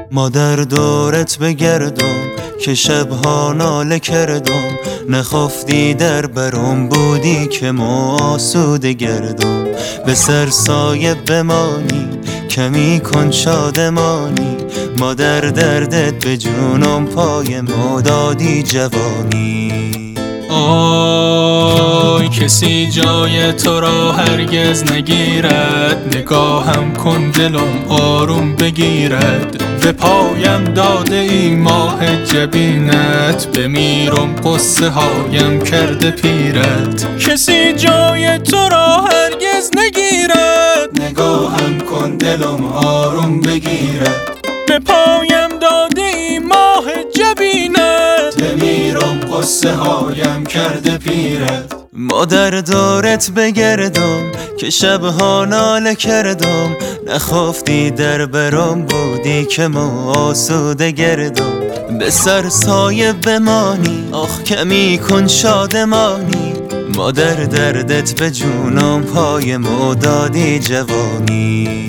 ما در دورت بگردم که شبها ناله کردم، نخفتی در برام بودی که ما آسوده گردم. به سر سایه بمانی کمی کن شادمانی، ما در دردت به جونم پای ما دادی جوانی. آی کسی جای تو را هرگز نگیرد، نگاهم کن دلم آروم بگیرد. به پایم داده ای ماه جبینت، بمیرم قصه هایم کرده پیرت. کسی جای تو را هرگز نگیرد، نگاهم کن دلم آروم بگیرد. به پایم داده ای ماه جبینت، بمیرم قصه هایم کرده پیرت. ما در دورت بگردم که شبها ناله کردم، نخفتی در برام بودی که ما آسوده گردم. به سر سایه بمانی آخ کمی کن شادمانی، ما در دردت به جونم پای ما دادی جوانی.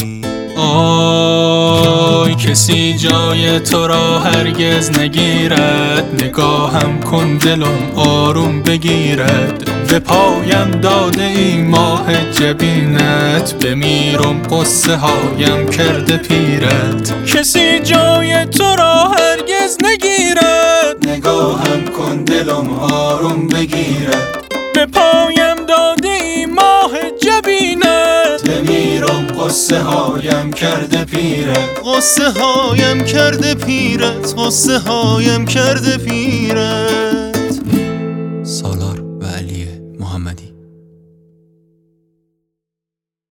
آی کسی جای تو را هرگز نگیرد، نگاهم کن دلم آروم بگیرد. به پایم داده ای ماه جبینت، بمیرم قصه هایم کرده پیرت. کسی جای تو را هرگز نگیرد، نگاهم کن دلم آروم بگیرد. به پایم داده ای ماه جبینت، بمیرم قصه هایم کرده پیرت. قصه هایم کرده پیرت، قصه هایم کرده پیرت.